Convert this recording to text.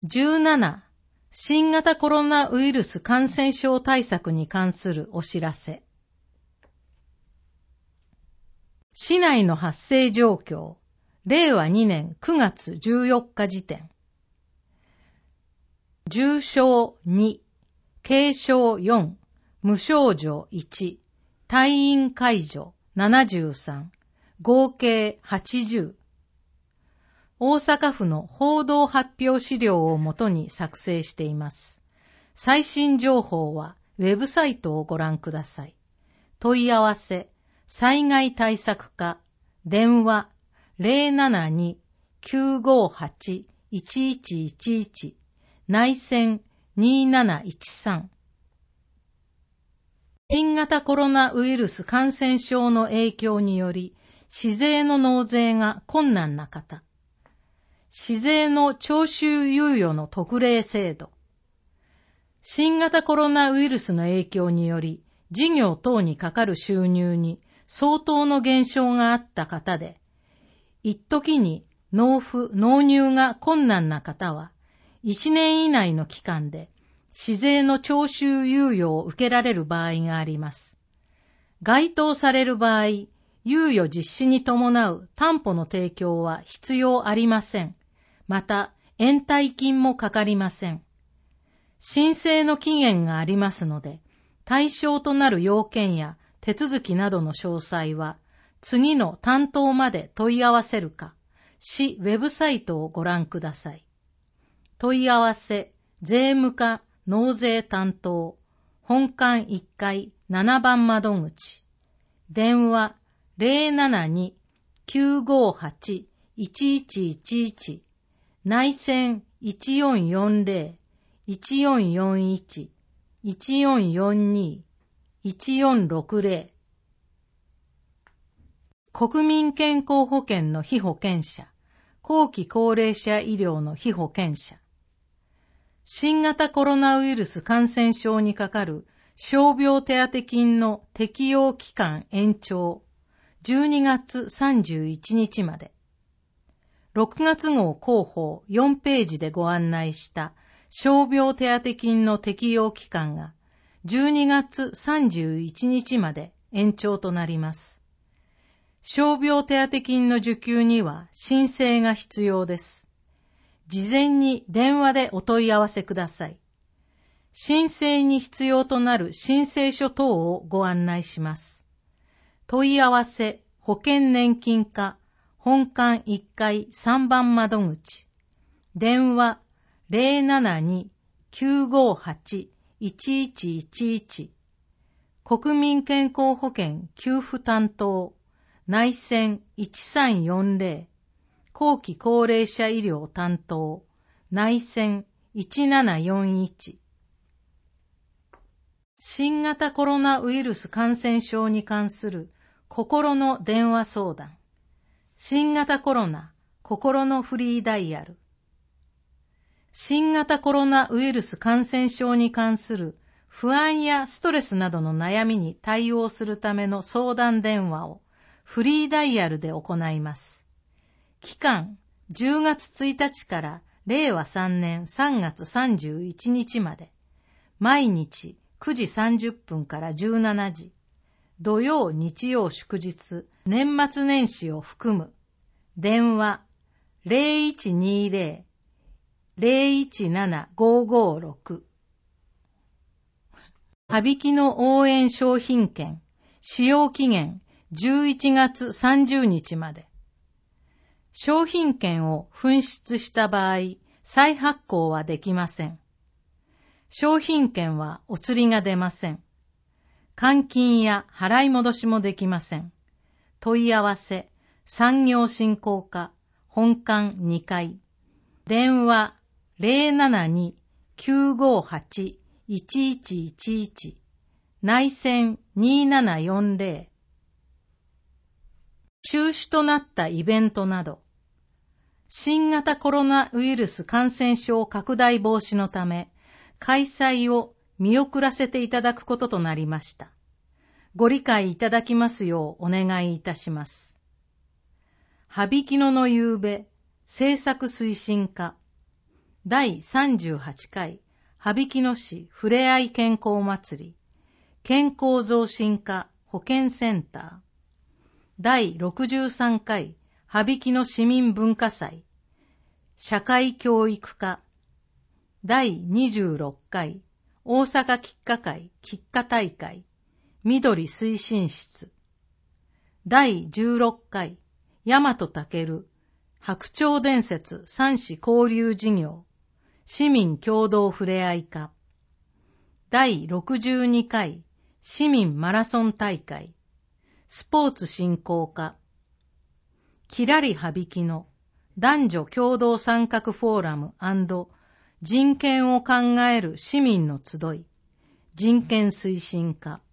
17、新型コロナウイルス感染症対策に関するお知らせ。市内の発生状況、令和2年9月14日時点。重症2、軽症4、無症状1、退院解除73、合計80。大阪府の報道発表資料をもとに作成しています。最新情報はウェブサイトをご覧ください。問い合わせ、災害対策課、電話 072-958-1111、内線2713。新型コロナウイルス感染症の影響により、市税の納税が困難な方、市税の徴収猶予の特例制度、新型コロナウイルスの影響により、事業等にかかる収入に相当の減少があった方で、一時に納付・納入が困難な方は、1年以内の期間で、市税の徴収猶予を受けられる場合があります。該当される場合、猶予実施に伴う担保の提供は必要ありません。また、延滞金もかかりません。申請の期限がありますので、対象となる要件や手続きなどの詳細は、次の担当まで問い合わせるか、市ウェブサイトをご覧ください。問い合わせ、税務課、納税担当、本館1階7番窓口、電話072-958-1111、内線1440-1441、1442、1460。国民健康保険の被保険者、後期高齢者医療の被保険者、新型コロナウイルス感染症にかかる傷病手当金の適用期間延長、12月31日まで。6月号広報4ページでご案内した傷病手当金の適用期間が12月31日まで延長となります。傷病手当金の受給には申請が必要です。事前に電話でお問い合わせください。申請に必要となる申請書等をご案内します。問い合わせ保険年金課本館1階3番窓口、電話072-958-1111、国民健康保険給付担当、内線1340、後期高齢者医療担当、内線1741。新型コロナウイルス感染症に関する心の電話相談。新型コロナ心のフリーダイヤル。新型コロナウイルス感染症に関する不安やストレスなどの悩みに対応するための相談電話をフリーダイヤルで行います。期間10月1日から令和3年3月31日まで、毎日9時30分から17時、土曜日曜祝日、年末年始を含む、電話 0120-017-556。羽曳の応援商品券、使用期限11月30日まで。商品券を紛失した場合、再発行はできません。商品券はお釣りが出ません。換金や払い戻しもできません。問い合わせ、産業振興課、本館2階。電話072-958-1111。内線2740。中止となったイベントなど、新型コロナウイルス感染症拡大防止のため、開催を見送らせていただくこととなりました。ご理解いただきますようお願いいたします。羽曳野の夕べ制作推進課、 第38回羽曳野市ふれあい健康祭り健康増進課保健センター第63回羽曳野市民文化祭社会教育課第26回大阪菊花会菊花大会緑推進室第16回大和武白鳥伝説三市交流事業市民共同ふれあい課第62回市民マラソン大会スポーツ振興課きらり羽曳野男女共同参画フォーラム&人権を考える市民の集い人権推進課